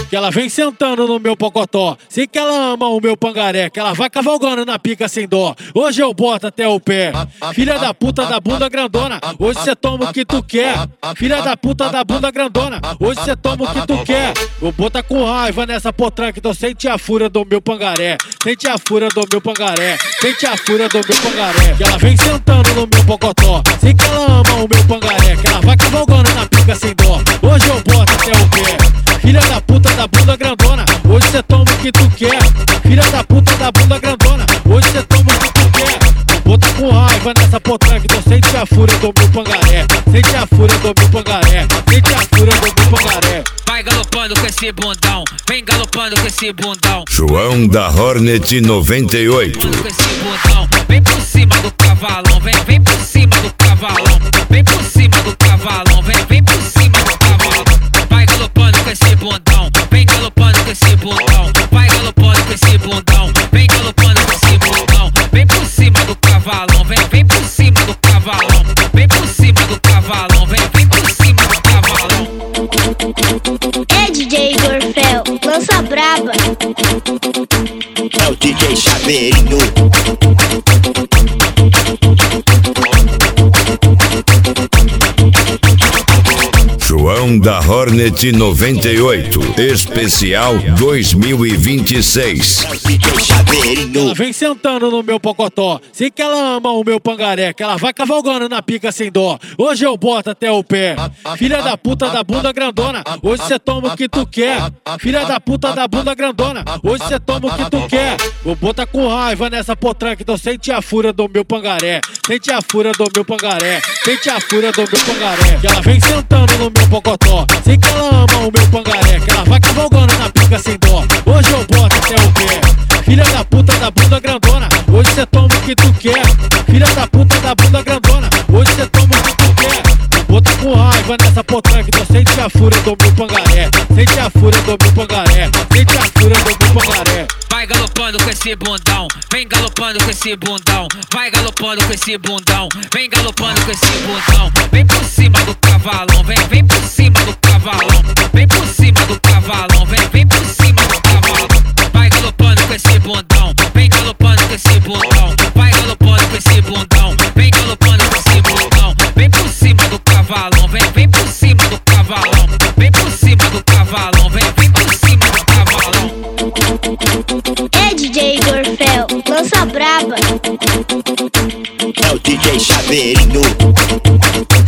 Que ela vem sentando no meu pocotó. Sei que ela ama o meu pangaré. Que ela vai cavalgando na pica sem dó. Hoje eu boto até o pé. Filha da puta da bunda grandona, hoje cê toma o que tu quer. Filha da puta da bunda grandona, hoje cê toma o que tu quer. Vou botar com raiva nessa potranca, então sente a fúria do meu pangaré. Sente a fúria do meu pangaré. Sente a fúria do meu pangaré. Que ela vem sentando no meu pocotó. Sei que ela ama o meu pangaré. Que ela vai cavalgando na pica sem dó. Hoje eu boto até o pé. Filha da puta da bunda grandona, hoje cê toma o que tu quer. Filha da puta da bunda grandona, hoje cê toma o que tu quer. Vou botar com raiva nessa potranca, então sente a fúria do meu pangaré. Sente a fúria do meu pangaré. Sente a fúria do meu pangaré. Vai galopando com esse bundão, vem galopando com esse bundão. João da Hornet 98. Com esse bundão, vem por cima do cavalão, vem por cima do cavalão. Vem por cima do cavalão, vem por cima do cavalão. Vai galopando com esse bundão, vem galopando com esse bundão. Vai galopando com esse bundão, vem galopando com esse bundão. Vem por cima do cavalão, vem por cima do cavalão. Vem por cima do cavalão, vem por cima do cavalão. É DJ Gorfel, lança braba. É o DJ Chaveirinho. João da Hornet 98, especial 2026. Ela vem sentando no meu pocotó. Sei que ela ama o meu pangaré. Que ela vai cavalgando na pica sem dó. Hoje eu boto até o pé. Filha da puta da bunda grandona, hoje cê toma o que tu quer. Filha da puta da bunda grandona, hoje cê toma o que tu quer. Vou botar com raiva nessa potranca, então sente a fúria do meu pangaré. Sente a fúria do meu pangaré. Sente a fúria do meu pangaré. Que ela vem sentando no meu pocotó. Sei que ela ama o meu pangaré. Que ela vai cavalgando na pica sem dó. Hoje eu boto até o pé. Filha da puta da bunda grandona, hoje cê toma o que tu quer. Filha da puta da bunda grandona, hoje cê toma o que tu quer. Vou botar com raiva nessa potranca, então sente a fúria do meu pangaré. Sente a fúria do meu pangaré. Sente a fúria do meu pangaré. Vai galopando com esse bundão, vem galopando com esse bundão. Vai galopando com esse bundão, vem galopando com esse bundão. Vem por cima do cavalão, vem por cima do cavalão. Vem por cima do cavalão, vem por cima do cavalão. Vai galopando com esse bundão, vem galopando com esse bundão. Vai galopando com esse bundão, vem galopando com esse bundão. Vem por cima do cavalão, vem por cima do cavalão. Vem por cima do cavalão, vem por cima do cavalão. É DJ Gorfel, lança braba. É o DJ Chaveirinho.